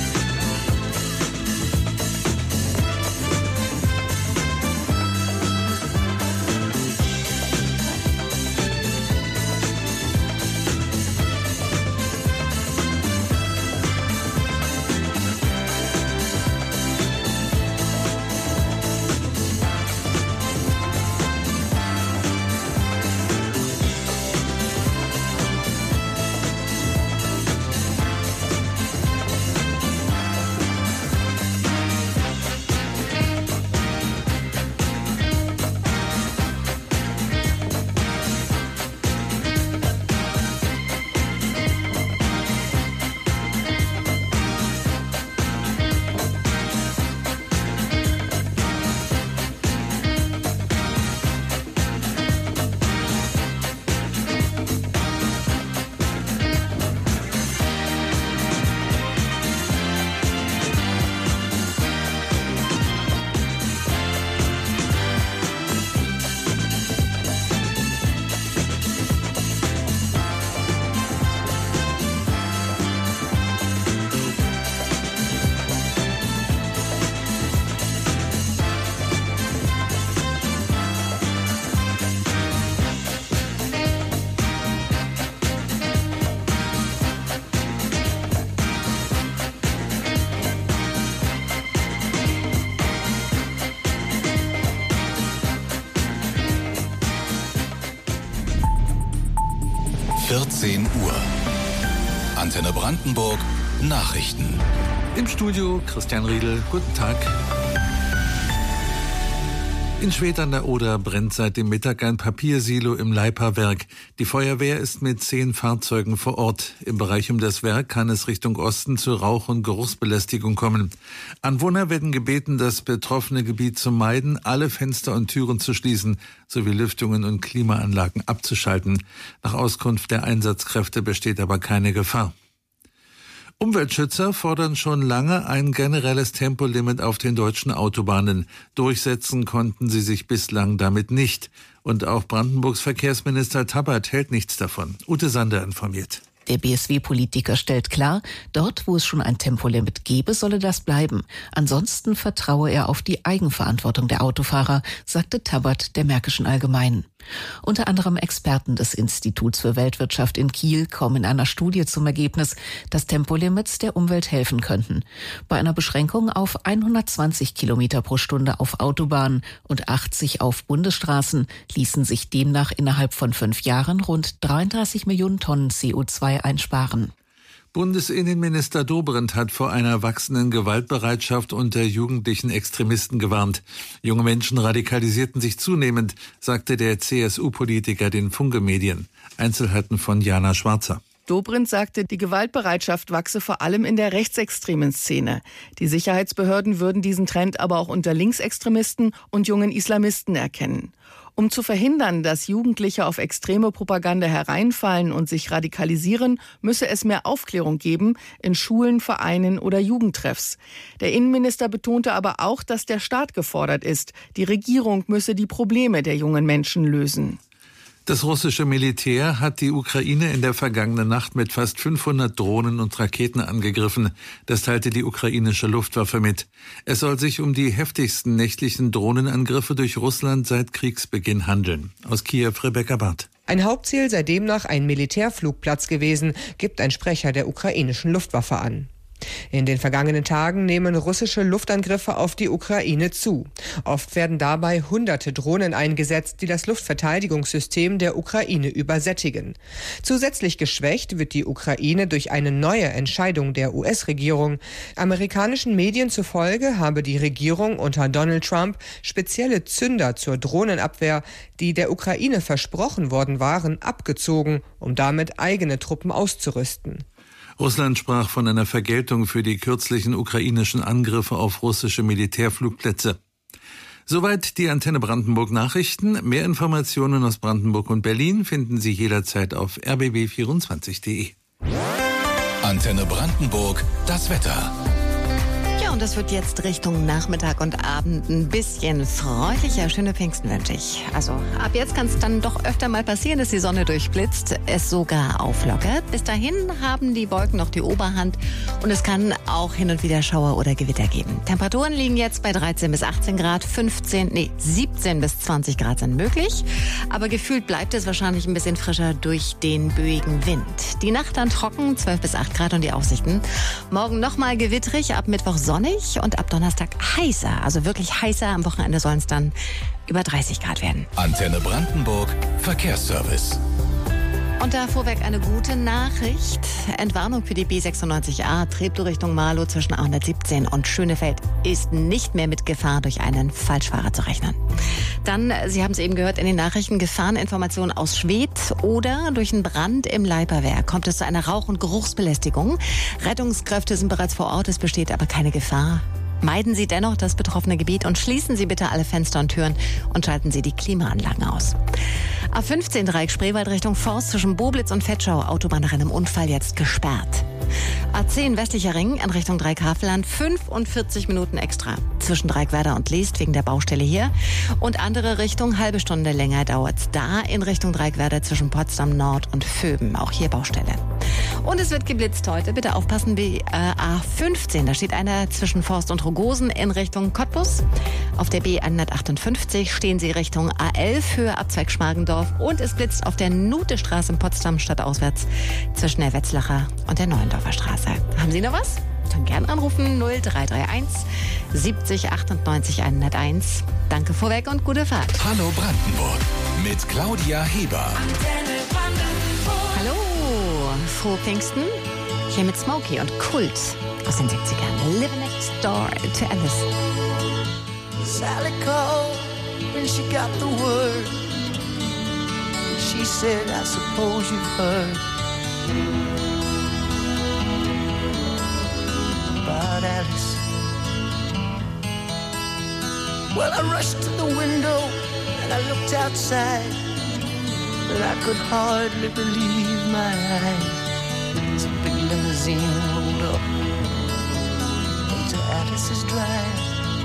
Speaker 1: vierzehn Uhr. Antenne Brandenburg Nachrichten.
Speaker 21: Im Studio Christian Riedel. Guten Tag. In Schwedt an der Oder brennt seit dem Mittag ein Papiersilo im Leipa-Werk. Die Feuerwehr ist mit zehn Fahrzeugen vor Ort. Im Bereich um das Werk kann es Richtung Osten zu Rauch- und Geruchsbelästigung kommen. Anwohner werden gebeten, das betroffene Gebiet zu meiden, alle Fenster und Türen zu schließen, sowie Lüftungen und Klimaanlagen abzuschalten. Nach Auskunft der Einsatzkräfte besteht aber keine Gefahr. Umweltschützer fordern schon lange ein generelles Tempolimit auf den deutschen Autobahnen. Durchsetzen konnten sie sich bislang damit nicht. Und auch Brandenburgs Verkehrsminister Tabbert hält nichts davon. Ute Sander informiert.
Speaker 3: Der B S W-Politiker stellt klar, dort, wo es schon ein Tempolimit gebe, solle das bleiben. Ansonsten vertraue er auf die Eigenverantwortung der Autofahrer, sagte Tabbert der Märkischen Allgemeinen. Unter anderem Experten des Instituts für Weltwirtschaft in Kiel kommen in einer Studie zum Ergebnis, dass Tempolimits der Umwelt helfen könnten. Bei einer Beschränkung auf hundertzwanzig Kilometer pro Stunde auf Autobahnen und achtzig auf Bundesstraßen ließen sich demnach innerhalb von fünf Jahren rund dreiunddreißig Millionen Tonnen C O zwei einsparen.
Speaker 21: Bundesinnenminister Dobrindt hat vor einer wachsenden Gewaltbereitschaft unter jugendlichen Extremisten gewarnt. Junge Menschen radikalisierten sich zunehmend, sagte der C S U-Politiker den Funke-Medien. Einzelheiten von Jana Schwarzer.
Speaker 22: Dobrindt sagte, die Gewaltbereitschaft wachse vor allem in der rechtsextremen Szene. Die Sicherheitsbehörden würden diesen Trend aber auch unter Linksextremisten und jungen Islamisten erkennen. Um zu verhindern, dass Jugendliche auf extreme Propaganda hereinfallen und sich radikalisieren, müsse es mehr Aufklärung geben in Schulen, Vereinen oder Jugendtreffs. Der Innenminister betonte aber auch, dass der Staat gefordert ist. Die Regierung müsse die Probleme der jungen Menschen lösen.
Speaker 21: Das russische Militär hat die Ukraine in der vergangenen Nacht mit fast fünfhundert Drohnen und Raketen angegriffen. Das teilte die ukrainische Luftwaffe mit. Es soll sich um die heftigsten nächtlichen Drohnenangriffe durch Russland seit Kriegsbeginn handeln. Aus Kiew Rebecca Barth.
Speaker 23: Ein Hauptziel sei demnach ein Militärflugplatz gewesen, gibt ein Sprecher der ukrainischen Luftwaffe an. In den vergangenen Tagen nehmen russische Luftangriffe auf die Ukraine zu. Oft werden dabei hunderte Drohnen eingesetzt, die das Luftverteidigungssystem der Ukraine übersättigen. Zusätzlich geschwächt wird die Ukraine durch eine neue Entscheidung der U S-Regierung. Amerikanischen Medien zufolge habe die Regierung unter Donald Trump spezielle Zünder zur Drohnenabwehr, die der Ukraine versprochen worden waren, abgezogen, um damit eigene Truppen auszurüsten.
Speaker 21: Russland sprach von einer Vergeltung für die kürzlichen ukrainischen Angriffe auf russische Militärflugplätze. Soweit die Antenne Brandenburg Nachrichten. Mehr Informationen aus Brandenburg und Berlin finden Sie jederzeit auf r b b vierundzwanzig punkt de.
Speaker 1: Antenne Brandenburg, das Wetter.
Speaker 6: Ja, und es wird jetzt Richtung Nachmittag und Abend ein bisschen freundlicher. Schöne Pfingsten wünsche ich. Also ab jetzt kann es dann doch öfter mal passieren, dass die Sonne durchblitzt, es sogar auflockert. Bis dahin haben die Wolken noch die Oberhand und es kann auch hin und wieder Schauer oder Gewitter geben. Temperaturen liegen jetzt bei dreizehn bis achtzehn Grad, fünfzehn, nee, siebzehn bis zwanzig Grad sind möglich. Aber gefühlt bleibt es wahrscheinlich ein bisschen frischer durch den böigen Wind. Die Nacht dann trocken, zwölf bis acht Grad und die Aussichten. Morgen nochmal gewitterig, ab Mittwoch sonnig und ab Donnerstag heißer. Also wirklich heißer. Am Wochenende sollen es dann über dreißig Grad werden.
Speaker 1: Antenne Brandenburg, Verkehrsservice.
Speaker 6: Und da vorweg eine gute Nachricht. Entwarnung für die B sechsundneunzig A, Treptow Richtung Marlow zwischen A hundertsiebzehn und Schönefeld ist nicht mehr mit Gefahr durch einen Falschfahrer zu rechnen. Dann, Sie haben es eben gehört in den Nachrichten, Gefahreninformationen aus Schwedt oder durch einen Brand im Leiperwerk kommt es zu einer Rauch- und Geruchsbelästigung. Rettungskräfte sind bereits vor Ort, es besteht aber keine Gefahr. Meiden Sie dennoch das betroffene Gebiet und schließen Sie bitte alle Fenster und Türen und schalten Sie die Klimaanlagen aus. A fünfzehn Dreieck Spreewald Richtung Forst zwischen Boblitz und Vetschau, Autobahn nach einem Unfall jetzt gesperrt. A zehn westlicher Ring in Richtung Dreieckhavelland, fünfundvierzig Minuten extra zwischen Dreieckwerder und Leest wegen der Baustelle hier. Und andere Richtung, halbe Stunde länger dauert's da in Richtung Dreieckwerder zwischen Potsdam Nord und Vöben, auch hier Baustelle. Und es wird geblitzt heute, bitte aufpassen, bei äh, A fünfzehn, da steht einer zwischen Forst und Rogosen in Richtung Cottbus. Auf der B hundertachtundfünfzig stehen Sie Richtung A elf, Höhe Abzweig Schmargendorf und es blitzt auf der Nutestraße in Potsdam stadtauswärts zwischen der Wetzlacher und der Neuendorfer Straße. Haben Sie noch was? Dann gern anrufen null drei drei eins siebzig achtundneunzig hunderteins. Danke vorweg und gute Fahrt.
Speaker 1: Hallo Brandenburg mit Claudia Heber.
Speaker 6: Hallo, frohe Pfingsten. Hier mit Smokey und Kult aus den siebzigern. Live next door to Alice.
Speaker 10: Sally called when she got the word. She said, I suppose you've heard about Alice. Well, I rushed to the window and I looked outside, but I could hardly believe my eyes. Some big limousine rolled up into Alice's drive.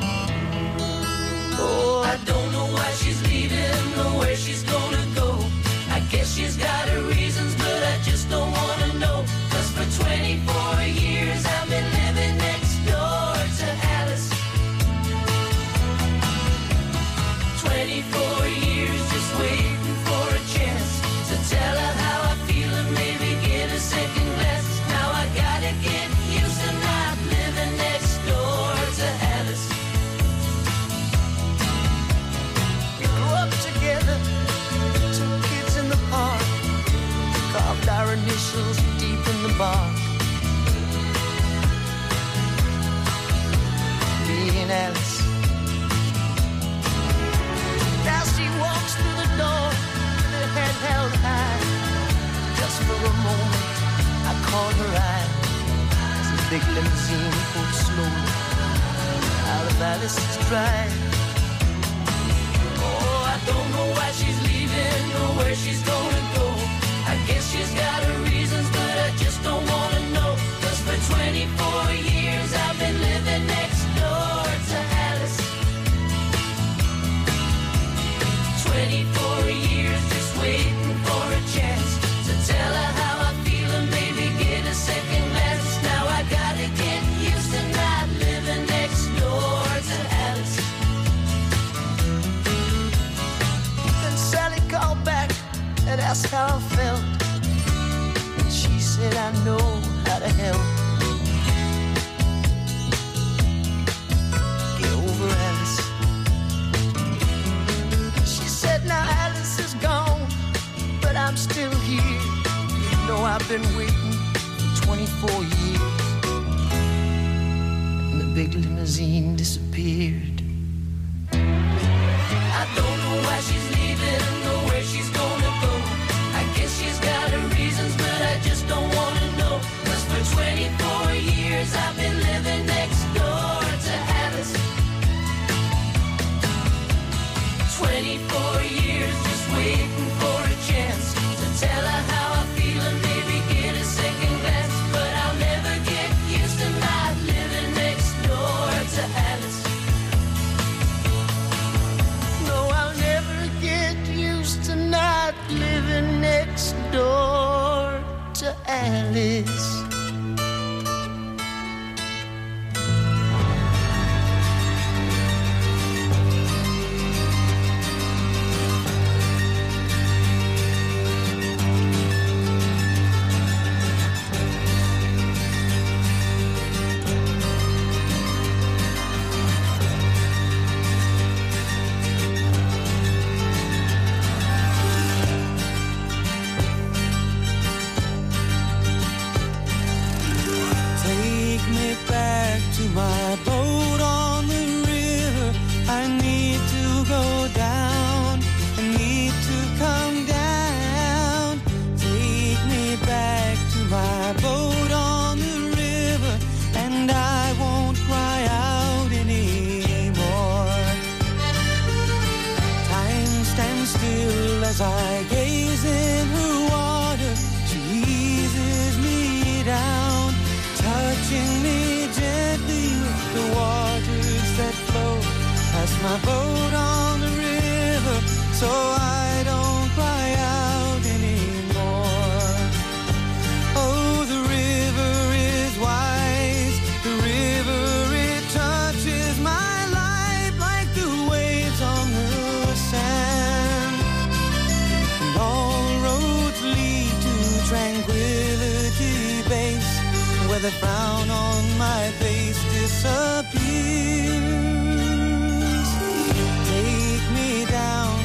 Speaker 10: Oh, I don't know why she's leaving or where she's gonna go. I guess she's got her reasons, but I just don't wanna know. initials deep in the bark. Me and Alice. Now she walks through the door with her head held high. Just for a moment, I caught her eye as a big limousine pulled slowly out of Alice's drive. Oh, I don't know why she's leaving or where she's gonna go. I guess she's got her reasons, but I just don't wanna know. 'Cause for twenty-four years I've been living next door to Alice. twenty-four years just waiting for a chance to tell her how I feel and maybe get a second glance. Now I gotta get used to not living next door to Alice. Then Sally called back and asked how I felt. And she said, I know how to help. Get over Alice. She said, now Alice is gone, but I'm still here. You know I've been waiting for twenty-four years. And the big limousine disappeared. I don't know why she's leaving or where she's gonna go. I guess she's got her reasons, but I just don't wanna know. 'Cause for twenty-four years I've been living next door to Alice. twenty-four years just waiting for a chance to tell her how I feel and maybe get a second glance. But I'll never get used to not living next door to Alice. No, I'll never get used to not living next door to Alice.
Speaker 19: My boat on the river, I need to go down, I need to come down. Take me back to my boat on the river, and I won't cry out anymore. Time stands still as I gaze in her water. She eases me down, touching me gently with the waters that flow past my boat on the river, so I don't cry out anymore. Oh, the river is wise, the river, it touches my life like the waves on the sand. And all roads lead to Tranquility Base, where the frown on my face disappears.